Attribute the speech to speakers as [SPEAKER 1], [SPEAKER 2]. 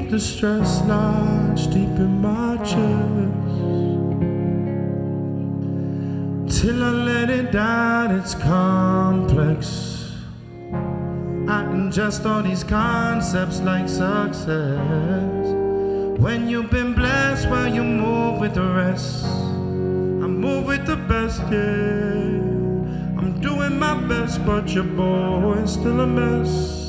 [SPEAKER 1] keep the stress lodged deep in my chest. Till I let it down, it's complex. I ingest all these concepts like success. When you've been blessed, well, you move with the rest. I move with the best, yeah. I'm doing my best, but your boy's still a mess.